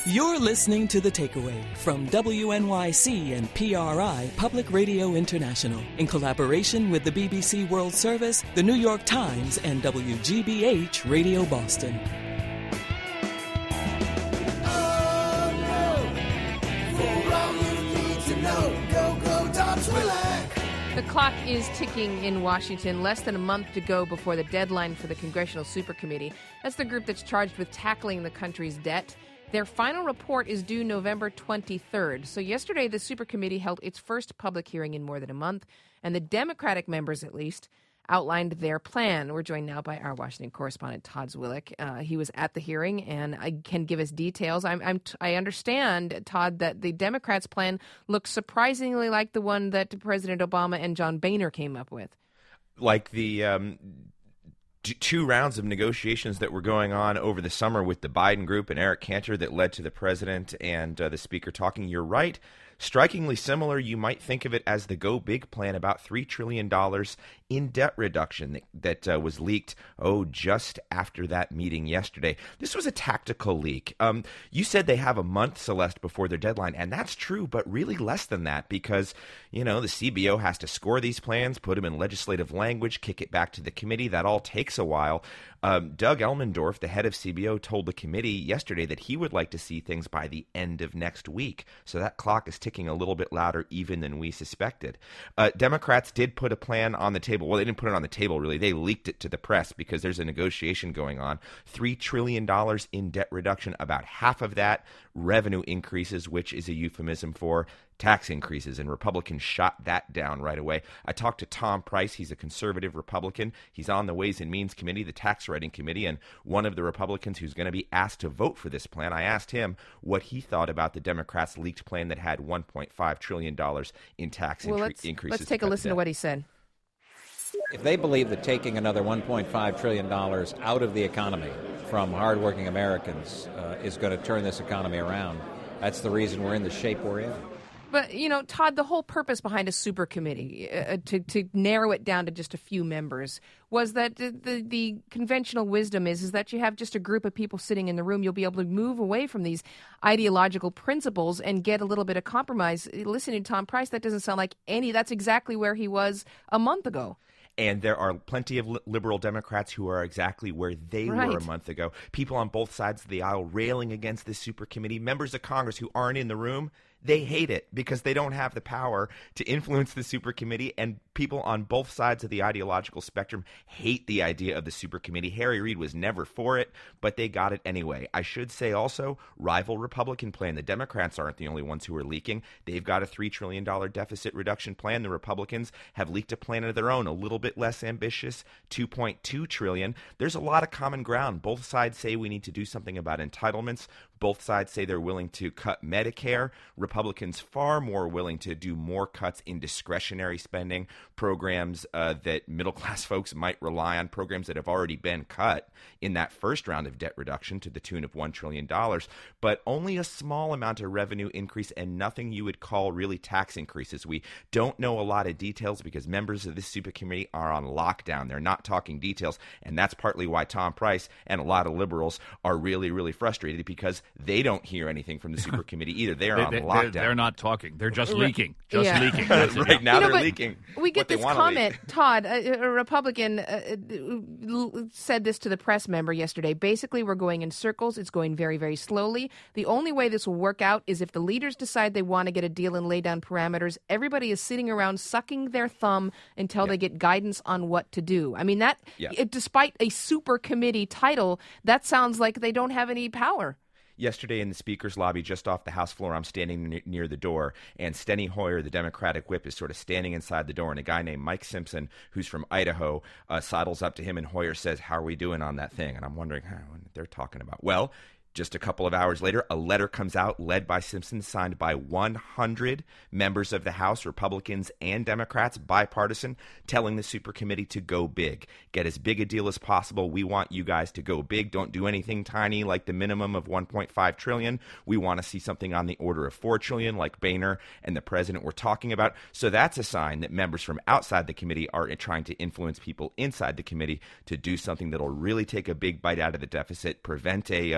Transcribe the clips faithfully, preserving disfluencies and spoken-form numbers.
You're listening to The Takeaway from W N Y C and P R I Public Radio International in collaboration with the B B C World Service, the New York Times, and W G B H Radio Boston. The clock is ticking in Washington, less than a month to go before the deadline for the Congressional Supercommittee. That's the group that's charged with tackling the country's debt. Their final report is due November twenty-third. So yesterday, the Supercommittee held its first public hearing in more than a month, and the Democratic members, at least, outlined their plan. We're joined now by our Washington correspondent, Todd Zwillich. Uh, he was at the hearing and I can give us details. I'm, I'm, I understand, Todd, that the Democrats' plan looks surprisingly like the one that President Obama and John Boehner came up with. Like the um, two rounds of negotiations that were going on over the summer with the Biden group and Eric Cantor that led to the president and uh, the speaker talking. You're right. Strikingly similar, you might think of it as the Go Big plan, about three trillion dollars in debt reduction that, that uh, was leaked, oh, just after that meeting yesterday. This was a tactical leak. Um, you said they have a month, Celeste, before their deadline, and that's true, but really less than that because, you know, the C B O has to score these plans, put them in legislative language, kick it back to the committee. That all takes a while. Um, Doug Elmendorf, the head of C B O, told the committee yesterday that he would like to see things by the end of next week. So that clock is ticking a little bit louder even than we suspected. Uh, Democrats did put a plan on the table. Well, they didn't put it on the table, really. They leaked it to the press because there's a negotiation going on. three trillion dollars in debt reduction, about half of that revenue increases, which is a euphemism for tax increases, and Republicans shot that down right away. I talked to Tom Price. He's a conservative Republican. He's on the Ways and Means Committee, the tax writing committee, and one of the Republicans who's going to be asked to vote for this plan. I asked him what he thought about the Democrats' leaked plan that had one point five trillion dollars in tax well, incre- let's, increases. Let's take a listen to what he said. If they believe that taking another one point five trillion dollars out of the economy from hardworking Americans uh, is going to turn this economy around, that's the reason we're in the shape we're in. But, you know, Todd, the whole purpose behind a super committee, uh, to, to narrow it down to just a few members, was that the, the, the conventional wisdom is, is that you have just a group of people sitting in the room. You'll be able to move away from these ideological principles and get a little bit of compromise. Listening to Tom Price, that doesn't sound like any. That's exactly where he was a month ago. And there are plenty of liberal Democrats who are exactly where they right. were a month ago. People on both sides of the aisle railing against this super committee. Members of Congress who aren't in the room, they hate it because they don't have the power to influence the super committee. And people on both sides of the ideological spectrum hate the idea of the super committee. Harry Reid was never for it, but they got it anyway. I should say also, rival Republican plan. The Democrats aren't the only ones who are leaking. They've got a three trillion dollars deficit reduction plan. The Republicans have leaked a plan of their own, a little bit less ambitious, two point two trillion dollars. There's a lot of common ground. Both sides say we need to do something about entitlements. Both sides say they're willing to cut Medicare. Republicans far more willing to do more cuts in discretionary spending, programs uh, that middle-class folks might rely on, programs that have already been cut in that first round of debt reduction to the tune of one trillion dollars, but only a small amount of revenue increase and nothing you would call really tax increases. We don't know a lot of details because members of this super committee are on lockdown. They're not talking details, and that's partly why Tom Price and a lot of liberals are really, really frustrated because they don't hear anything from the super committee either. They're they, on they, lockdown. They're, they're not talking. They're just leaking. Just yeah. leaking. That's right it. now you know, they're leaking. We get this comment, leak. Todd, a, a Republican uh, said this to the press member yesterday. Basically, we're going in circles. It's going very, very slowly. The only way this will work out is if the leaders decide they want to get a deal and lay down parameters. Everybody is sitting around sucking their thumb until yeah. they get guidance on what to do. I mean, that, yeah. it, despite a super committee title, that sounds like they don't have any power. Yesterday in the speaker's lobby, just off the House floor, I'm standing n- near the door, and Steny Hoyer, the Democratic whip, is sort of standing inside the door, and a guy named Mike Simpson, who's from Idaho, uh, sidles up to him, and Hoyer says, "How are we doing on that thing?" And I'm wondering, huh, what they're talking about. Well, just a couple of hours later, a letter comes out led by Simpson, signed by one hundred members of the House, Republicans and Democrats, bipartisan, telling the super committee to go big. Get as big a deal as possible. We want you guys to go big. Don't do anything tiny like the minimum of one point five trillion dollars. We want to see something on the order of four trillion dollars like Boehner and the president were talking about. So that's a sign that members from outside the committee are trying to influence people inside the committee to do something that'll really take a big bite out of the deficit, prevent a uh,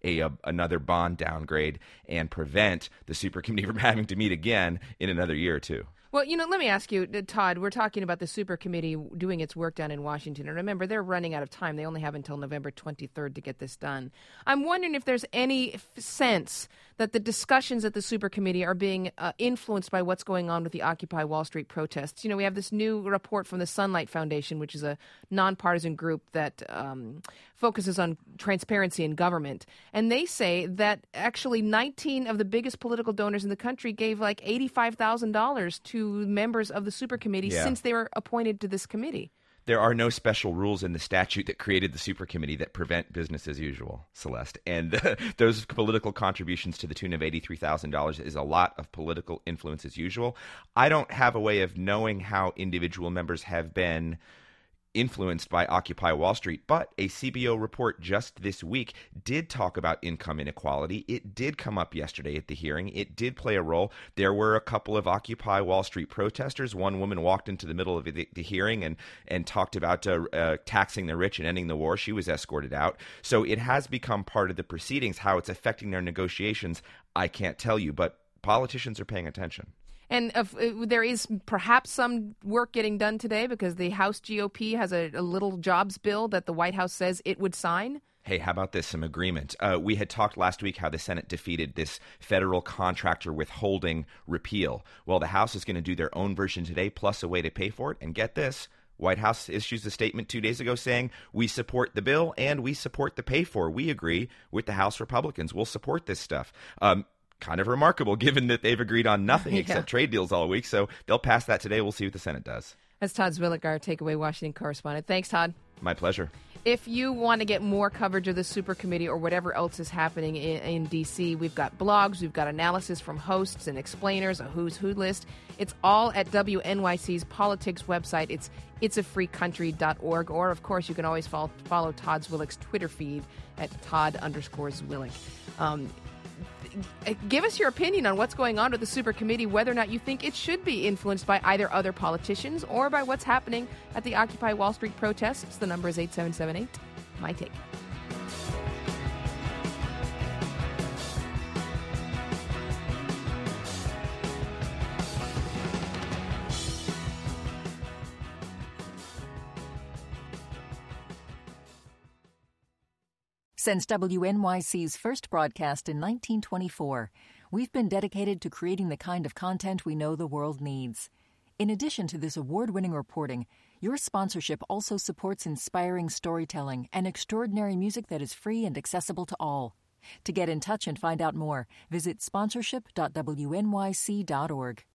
a, a another bond downgrade and prevent the supercommittee from having to meet again in another year or two. Well, you know, let me ask you, Todd, we're talking about the super committee doing its work down in Washington. And remember, they're running out of time. They only have until November twenty-third to get this done. I'm wondering if there's any f- sense that the discussions at the super committee are being uh, influenced by what's going on with the Occupy Wall Street protests. You know, we have this new report from the Sunlight Foundation, which is a nonpartisan group that um, focuses on transparency in government. And they say that actually nineteen of the biggest political donors in the country gave like eighty-five thousand dollars to members of the super committee Yeah. since they were appointed to this committee. There are no special rules in the statute that created the super committee that prevent business as usual, Celeste. And uh, those political contributions to the tune of eighty-three thousand dollars is a lot of political influence as usual. I don't have a way of knowing how individual members have been influenced by Occupy Wall Street, but a C B O report just this week did talk about income inequality. It did come up yesterday at the hearing. It did play a role. There were a couple of Occupy Wall Street protesters. One woman walked into the middle of the, the hearing and, and talked about uh, uh, taxing the rich and ending the war. She was escorted out. So it has become part of the proceedings. How it's affecting their negotiations, I can't tell you, but politicians are paying attention. And if, uh, there is perhaps some work getting done today because the House G O P has a, a little jobs bill that the White House says it would sign. Hey, how about this? Some agreement. Uh, we had talked last week how the Senate defeated this federal contractor withholding repeal. Well, the House is going to do their own version today, plus a way to pay for it. And get this. White House issues a statement two days ago saying, we support the bill and we support the pay for. We agree with the House Republicans. We'll support this stuff. Um, Kind of remarkable, given that they've agreed on nothing Yeah. except trade deals all week. So they'll pass that today. We'll see what the Senate does. That's Todd Zwillich, our Takeaway Washington correspondent. Thanks, Todd. My pleasure. If you want to get more coverage of the super committee or whatever else is happening in, in D C, we've got blogs, we've got analysis from hosts and explainers, a who's who list. It's all at W N Y C's politics website. It's it's a free country dot org. Or, of course, you can always follow, follow Todd Zwillich's Twitter feed at Todd underscore Zwillich. Um, Give us your opinion on what's going on with the super committee, whether or not you think it should be influenced by either other politicians or by what's happening at the Occupy Wall Street protests. The number is eight seven seven eight. My Take. Since W N Y C's first broadcast in nineteen twenty-four, we've been dedicated to creating the kind of content we know the world needs. In addition to this award-winning reporting, your sponsorship also supports inspiring storytelling and extraordinary music that is free and accessible to all. To get in touch and find out more, visit sponsorship dot W N Y C dot org.